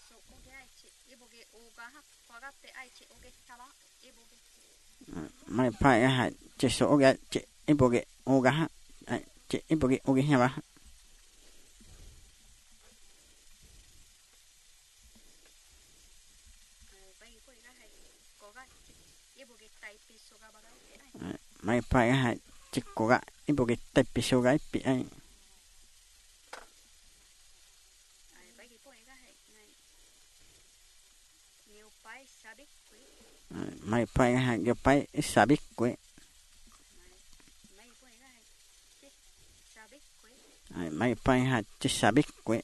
mai pai cái hạt chỉ số cái chỉ ít bộ cái ô cái hạt chỉ ít bộ cái ô cái nhà ba mai pai cái hạt chỉ có cái ít bộ cái tay bị số cái bị ai mai pai cái hạt cái pai sabik quế mai pai hạt chỉ sabik quế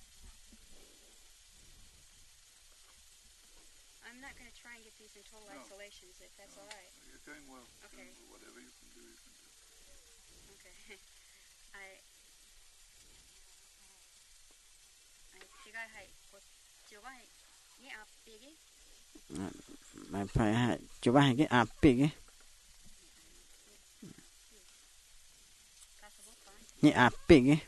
mai pai hạt coba hai cái api cái ni api cái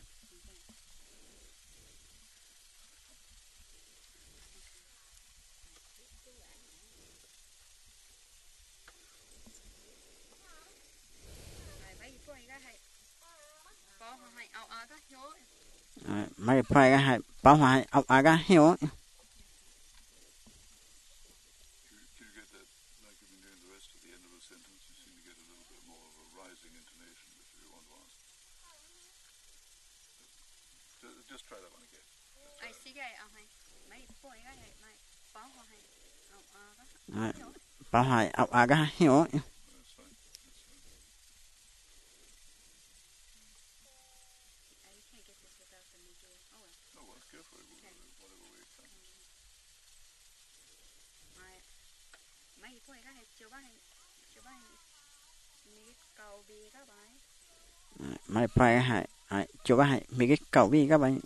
mai pai cái hạt bảo hai ao aga hiểu bảo hai ao aga hiểu mai pai hai coba hai mấy cái cầu vi các bạn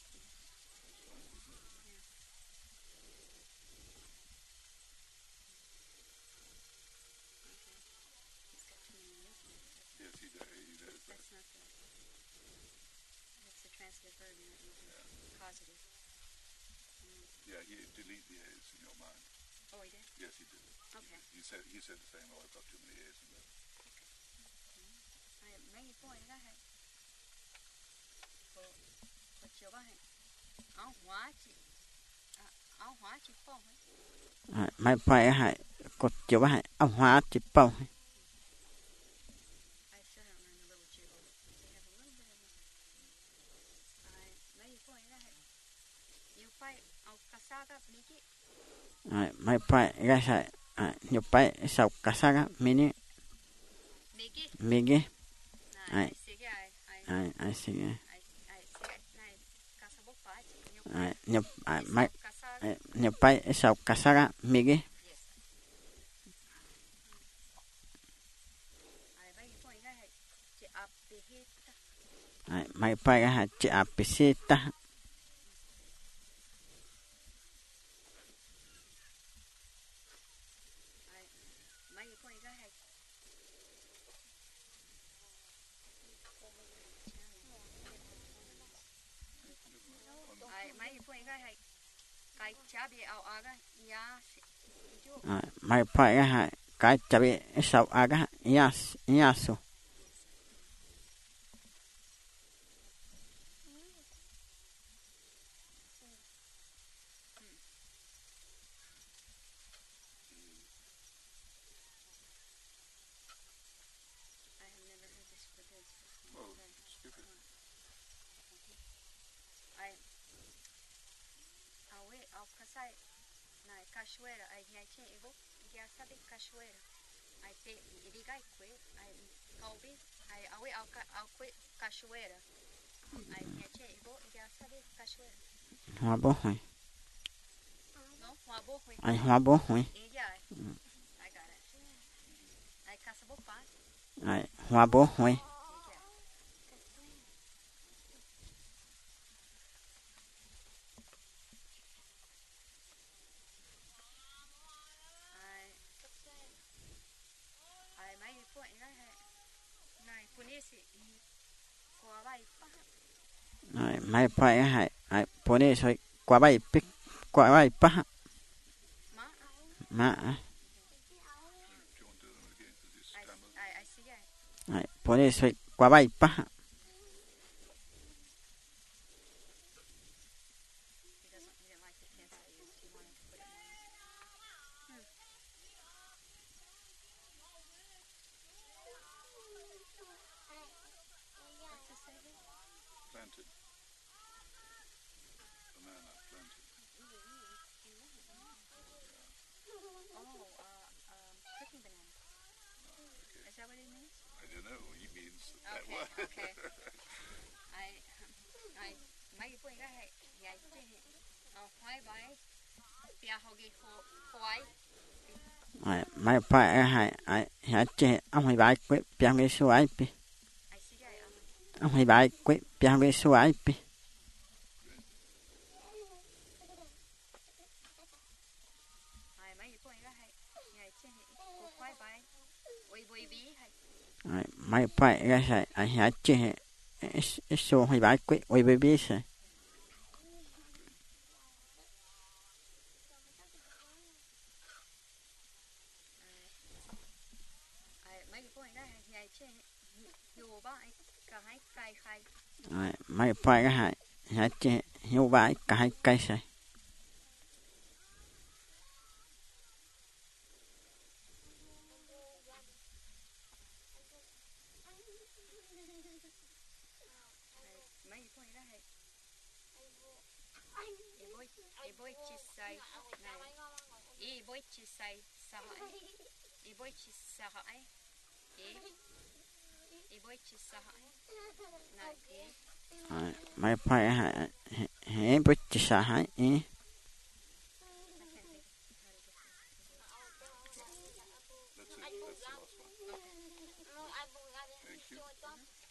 Yeah, he deleted the A's in your mind. Oh, he did? Yes, he did. Okay. He said the same, oh, I've got too many A's in there. mai pai hai cột coba hai ao hóa chỉ bao mai pai cái sai nhập pai sau casaga mini migi ai sige nhập mai nhập pai sau casaga migi mai pai cái hạt chỉ apisita mai pai cái hạt cái chabi sau aga yasu cachoeira, aí minha tia eu vou já sabe cachoeira, aí te irigai que, aí calbi, aí ao cachoeira, aí minha tia eu vou já sabe cachoeira. Hoa bố hồi. Não, hoa bố hồi. Ai hoa bố hồi. Yeah, I got it. Aí caça bố pá. Ai hoa bố hồi. Mai pai hai ai pone soi qua bay pick quả vai paha. Ma, Ma. Do you want to do them again because you stammered? I see it. Ai, por eso quả vai paha. He didn't like the pencil used. He wanted to put it more. What's this say here? Planted. Banana planted. Cooking banana. Okay. Is that what it means? I don't know. He means that Okay, word. okay. I mấy bữa ra hay vậy chứ khoai bài bia họ ghi khoai Ai, mai pa hai hai che ông hai bài quét piang cái số ai pi. I see that Ông hai bài quét piang cái số ai pi. ai mấy bữa ra hay vậy chứ khoai bài vui bí hay Ai, mai pa hai hai che số hai bài quét oi baby sai. ai mấy bữa ra hay vậy chứ dù ba ai cả hai cay khai Ai, mai pa hai hai che hiu bài cả hai cây sai. mấy bữa ra hay Iboy chisai này Iboy chisai sahai Iboy chisai Iboy chisai này Ai, mai pa hai bút sa hai. That's it. That's the last one. Thank you.